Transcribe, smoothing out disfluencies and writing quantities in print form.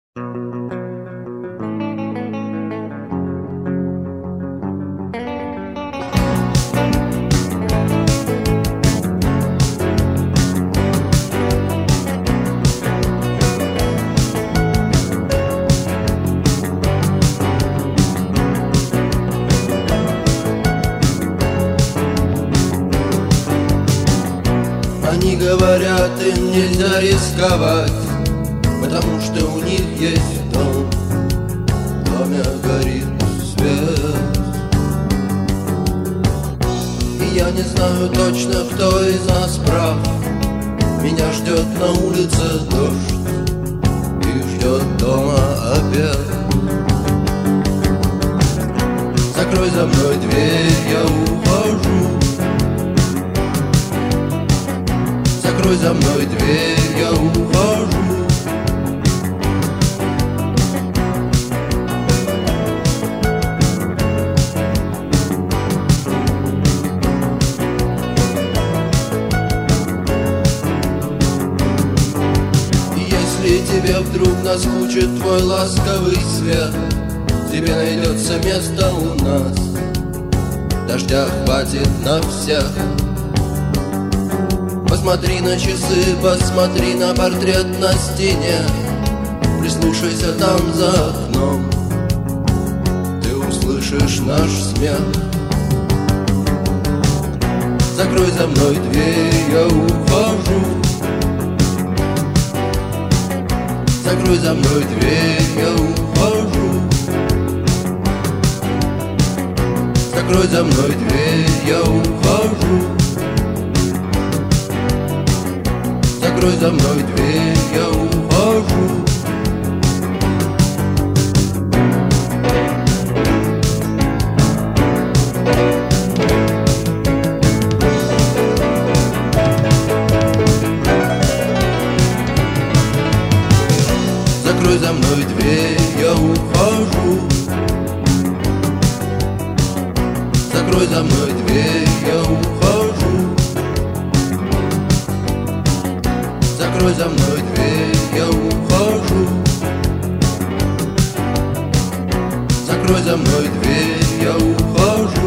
Они говорят, им нельзя рисковать, потому что у них есть дом. В доме горит свет. И я не знаю точно, кто из нас прав. Меня ждет на улице дождь и ждет дома обед. Закрой за мной дверь, я ухожу. Закрой за мной дверь, я ухожу. И если тебе вдруг наскучит твой ласковый свет, тебе найдется место у нас, дождя хватит на всех. Посмотри на часы, посмотри на портрет на стене, прислушайся там за окном, ты услышишь наш смех. Закрой за мной дверь, я ухожу. Закрой за мной дверь, я ухожу. Закрой за мной дверь, я ухожу. Закрой за мной дверь, я ухожу. Закрой за мной дверь, я ухожу. Закрой за мной дверь, я ухожу. Закрой за мной дверь, я ухожу. Закрой за мной дверь, я ухожу.